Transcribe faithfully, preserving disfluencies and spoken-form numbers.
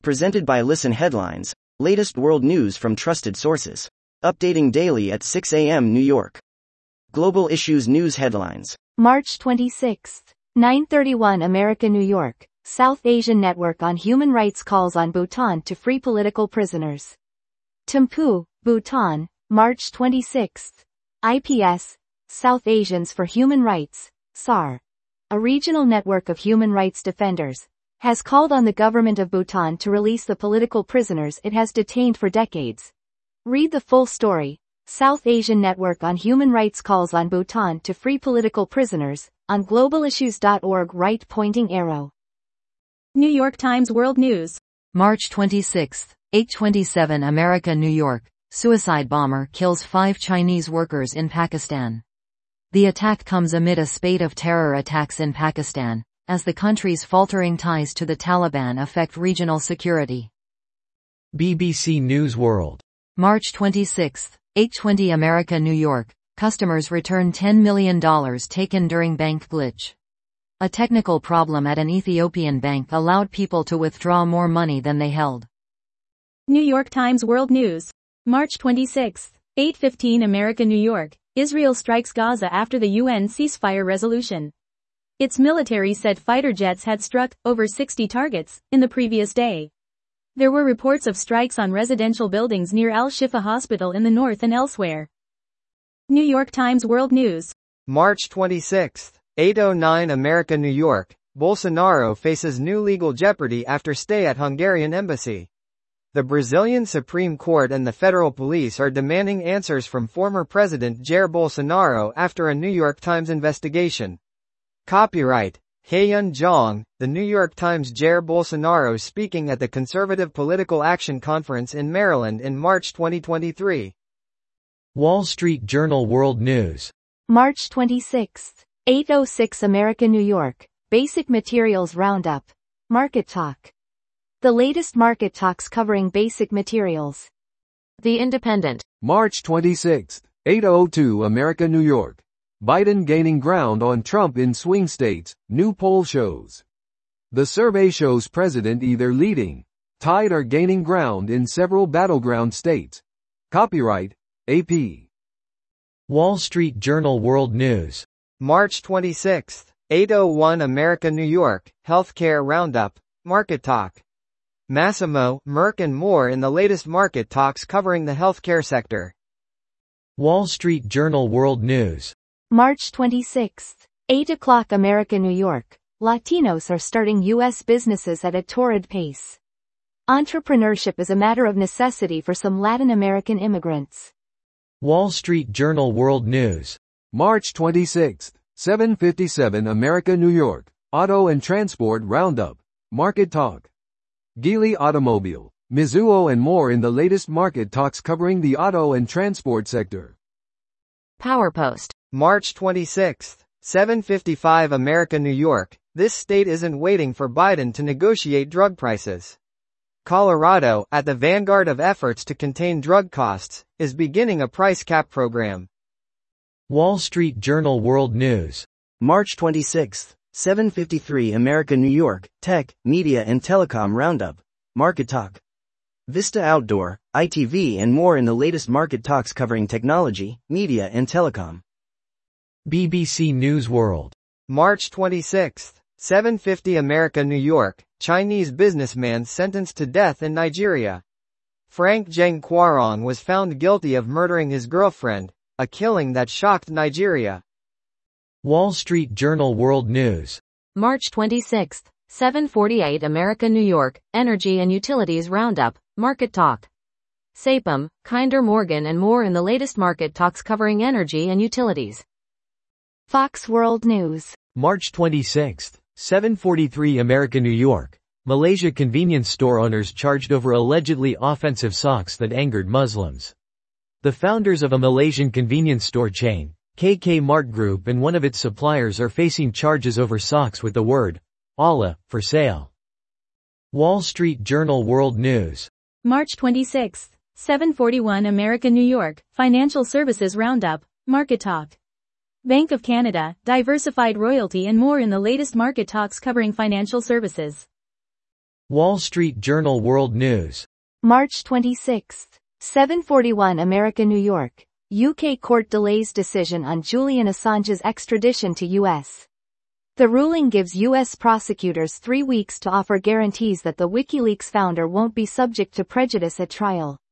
Presented by Listen Headlines, latest world news from trusted sources. Updating daily at six a m New York. Global Issues News Headlines. March twenty-sixth, nine thirty-one America, New York. South Asian Network on Human Rights calls on Bhutan to free political prisoners. Thimphu, Bhutan, March twenty-sixth. I P S, South Asians for Human Rights, S A R, a regional network of human rights defenders, has called on the government of Bhutan to release the political prisoners it has detained for decades. Read the full story. South Asian Network on Human Rights calls on Bhutan to free political prisoners, on global issues dot org right pointing arrow. New York Times World News. March twenty-sixth, eight twenty-seven America, New York. Suicide bomber kills five Chinese workers in Pakistan. The attack comes amid a spate of terror attacks in Pakistan, as the country's faltering ties to the Taliban affect regional security. B B C News World. March twenty-sixth, eight twenty America, New York. Customers return ten million dollars taken during bank glitch. A technical problem at an Ethiopian bank allowed people to withdraw more money than they held. New York Times World News. March twenty-sixth, eight fifteen America, New York. Israel strikes Gaza after the U N ceasefire resolution. Its military said fighter jets had struck over sixty targets in the previous day. There were reports of strikes on residential buildings near Al-Shifa Hospital in the north and elsewhere. New York Times World News. March twenty-sixth, eight oh nine America, New York. Bolsonaro faces new legal jeopardy after stay at Hungarian embassy. The Brazilian Supreme Court and the federal police are demanding answers from former President Jair Bolsonaro after a New York Times investigation. Copyright Haeyun Jong, The New York Times. Jair Bolsonaro speaking at the Conservative Political Action Conference in Maryland in March twenty twenty-three. Wall Street Journal World News. March twenty-sixth, eight oh six America, New York. Basic Materials Roundup. Market Talk. The latest market talks covering basic materials. The Independent. March twenty-sixth, eight oh two America, New York. Biden gaining ground on Trump in swing states, new poll shows. The survey shows president either leading, tied or gaining ground in several battleground states. Copyright A P. Wall Street Journal World News. March twenty-sixth, eight oh one America, New York. Healthcare Roundup. Market Talk. Masimo, Merck and more in the latest market talks covering the healthcare sector. Wall Street Journal World News. March twenty-sixth, eight o'clock America, New York. Latinos are starting U S businesses at a torrid pace. Entrepreneurship is a matter of necessity for some Latin American immigrants. Wall Street Journal World News. March twenty-sixth, seven fifty-seven America, New York. Auto and Transport Roundup. Market Talk. Geely Automobile, Mizuho and more in the latest market talks covering the auto and transport sector. PowerPost. March twenty-sixth, seven fifty-five America, New York. This state isn't waiting for Biden to negotiate drug prices. Colorado, at the vanguard of efforts to contain drug costs, is beginning a price cap program. Wall Street Journal World News. March twenty-sixth, seven fifty-three America, New York. Tech, Media and Telecom Roundup. Market Talk. Vista Outdoor, I T V and more in the latest market talks covering technology, media and telecom. B B C News World. March twenty-sixth, seven fifty America, New York. Chinese businessman sentenced to death in Nigeria. Frank Zheng Quarong was found guilty of murdering his girlfriend, a killing that shocked Nigeria. Wall Street Journal World News. March twenty-sixth, seven forty-eight America, New York. Energy and Utilities Roundup. Market Talk. Sapem, Kinder Morgan and more in the latest market talks covering energy and utilities. Fox World News. March twenty-sixth, seven forty-three America, New York. Malaysia convenience store owners charged over allegedly offensive socks that angered Muslims. The founders of a Malaysian convenience store chain, K K Mart Group, and one of its suppliers are facing charges over socks with the word Allah for sale. Wall Street Journal World News. March twenty-sixth, seven forty-one America, New York. Financial Services Roundup. Market Talk. Bank of Canada, Diversified Royalty and more in the latest market talks covering financial services. Wall Street Journal World News. March twenty-sixth. seven forty-one America New York. U K court delays decision on Julian Assange's extradition to U S. The ruling gives U S prosecutors three weeks to offer guarantees that the WikiLeaks founder won't be subject to prejudice at trial.